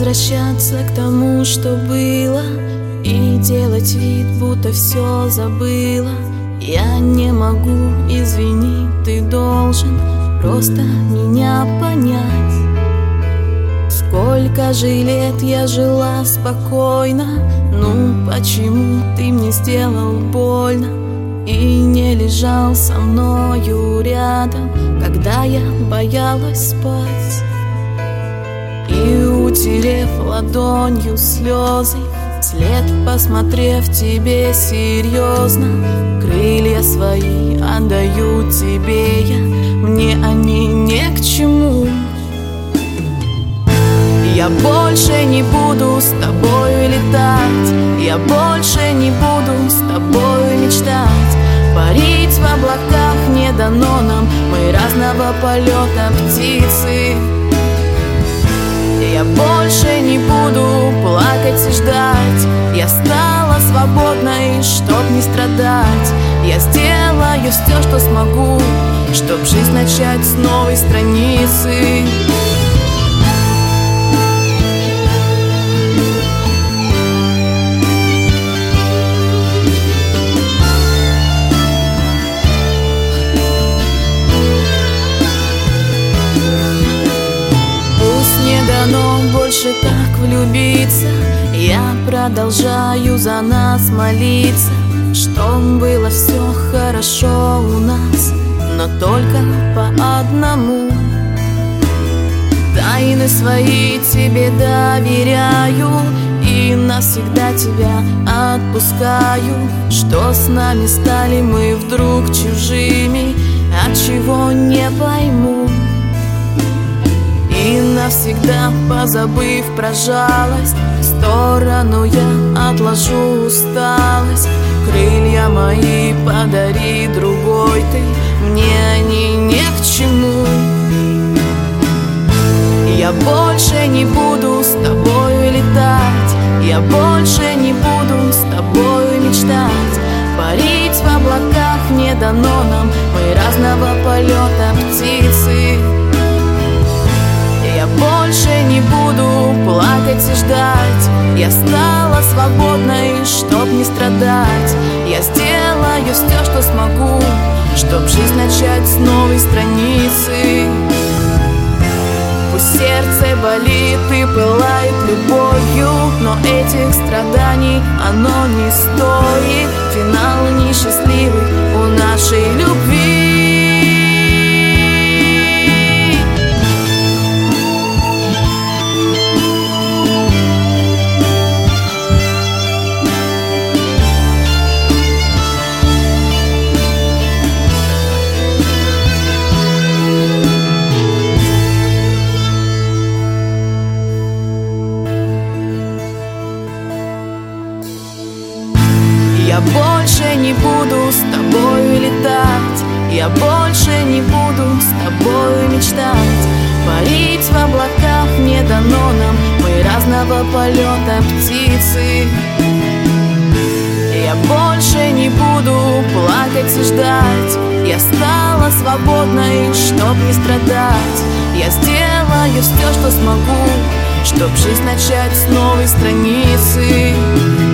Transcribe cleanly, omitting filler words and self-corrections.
возвращаться к тому, что было, и делать вид, будто все забыла. Я не могу, извини, ты должен просто меня понять. Сколько же лет я жила спокойно, ну почему ты мне сделал больно и не лежал со мною рядом, когда я боялась спать? И утерев ладонью слезы, вслед посмотрев тебе серьезно, крылья свои отдаю тебе я, мне они не к чему. Я больше не буду с тобою летать, я больше не буду с тобою мечтать. Парить в облаках не дано нам, мы разного полета птицы. Я больше не буду плакать и ждать, я стала свободной, чтоб не страдать. Я сделаю все, что смогу, чтоб жизнь начать с новой страницы. Но больше так влюбиться, я продолжаю за нас молиться, чтоб было все хорошо у нас, но только по одному. Тайны свои тебе доверяю и навсегда тебя отпускаю. Что с нами стали мы вдруг чужими, отчего не пойму. И навсегда позабыв про жалость, в сторону я отложу усталость. Крылья мои подари другой ты, мне они не к чему. Я больше не буду с тобою летать, я больше не буду с тобою мечтать. Парить в облаках не дано нам, мы разного полета птицы. Я больше не буду плакать и ждать, я стала свободной, чтоб не страдать. Я сделаю все, что смогу, чтоб жизнь начать с новой страницы. Пусть сердце болит и пылает любовью, но этих страданий оно не стоит. Финал несчастливый у нашей любви. Я больше не буду с тобою летать, я больше не буду с тобою мечтать. Парить в облаках не дано нам, мы разного полета птицы. Я больше не буду плакать и ждать, я стала свободной, чтоб не страдать. Я сделаю все, что смогу, чтоб жизнь начать с новой страницы.